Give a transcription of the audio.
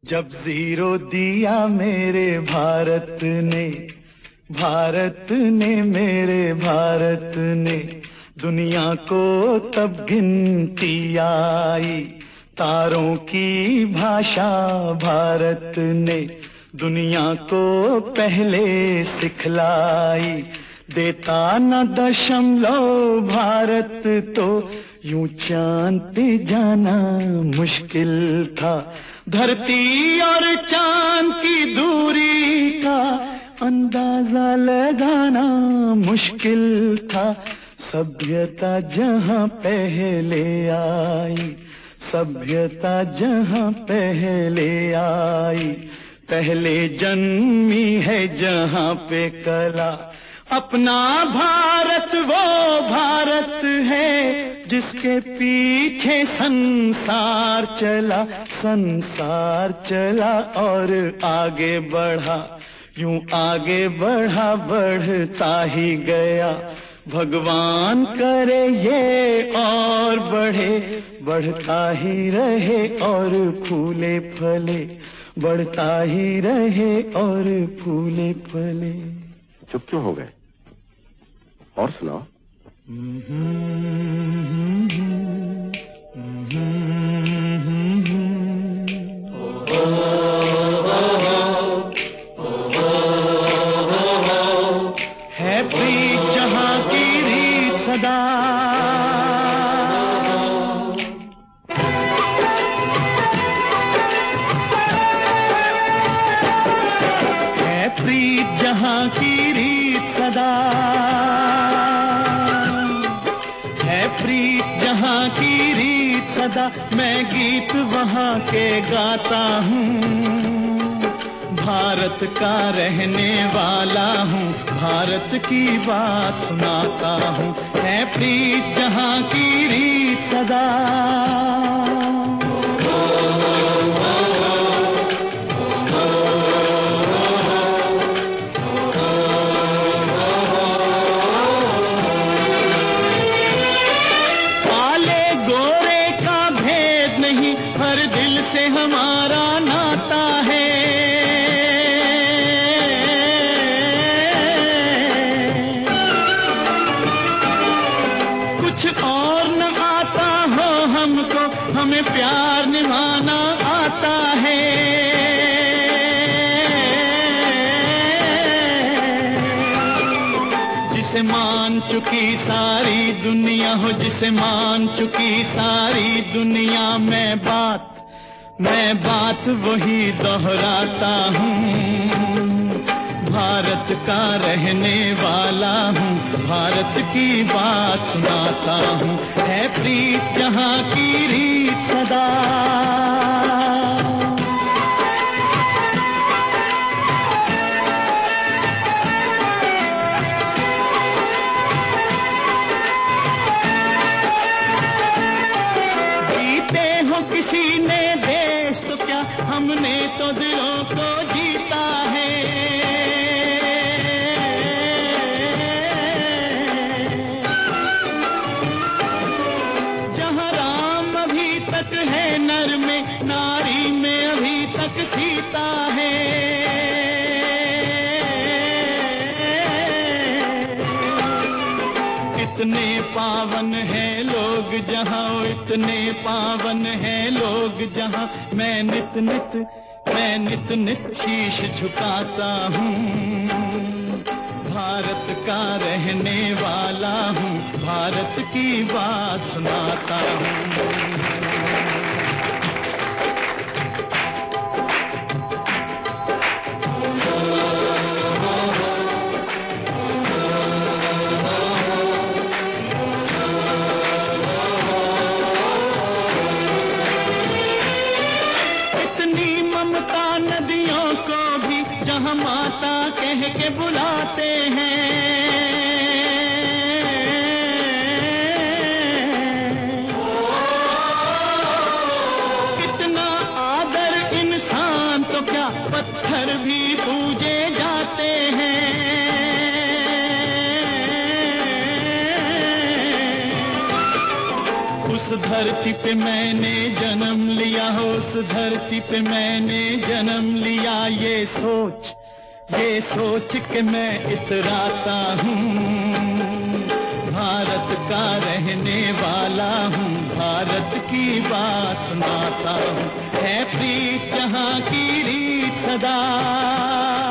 जब जीरो दिया मेरे भारत ने, भारत ने मेरे भारत ने, दुनिया को तब गिनती आई। तारों की भाषा भारत ने दुनिया को पहले सिखलाई। देता न दशमलव भारत तो यूं चांद पे जाना मुश्किल था। धरती और चांद की दूरी का अंदाजा लगाना मुश्किल था। सभ्यता जहां पहले आई, सभ्यता जहां पहले आई, पहले जन्मी है जहां पे कला। अपना भारत वो भारत है जिसके पीछे संसार चला, संसार चला और आगे बढ़ा, यूं आगे बढ़ा बढ़ता ही गया। भगवान करे ये और बढ़े, बढ़ता ही रहे और फूले फले, बढ़ता ही रहे और फूले फले। चुप क्यों हो गए? और सुनाओ। है प्रीत जहां की रीत सदा, है प्रीत जहां की रीत सदा, है प्रीत जहां की रीत सदा। मैं गीत वहां के गाता हूँ, भारत का रहने वाला हूँ, भारत की बात सुनाता हूँ। है प्रीत जहां की रीत सदा, काले गोरे का भेद नहीं, हर दिल से हमारा नाता है। कुछ और न आता हो हमको, हमें प्यार निभाना आता है। जिसे मान चुकी सारी दुनिया हो, जिसे मान चुकी सारी दुनिया, मैं बात वही दोहराता हूँ। भारत का रहने वाला हूँ, भारत की बात सुनाता हूँ। है प्रीत जहां की रीत सदा, जीते हो किसी ने देश तो क्या, हमने तो दिलों को जीता है। है नर में, नारी में अभी तक सीता है। इतने पावन है लोग जहां, इतने पावन है लोग जहां, मैं नित नित शीश झुकाता हूँ। भारत का रहने वाला हूँ, भारत की बात सुनाता हूँ। नदियों को भी जहां माता कह के बुलाते हैं। कितना आदर इंसान तो क्या, पत्थर भी पूजे जाते हैं। उस धरती पे मैंने जन्म लिया हो, उस धरती पे मैंने जन्म लिया, ये सोच के मैं इतराता हूँ। भारत का रहने वाला हूँ, भारत की बात सुनाता हूँ। है प्रीत जहाँ की रीत सदा,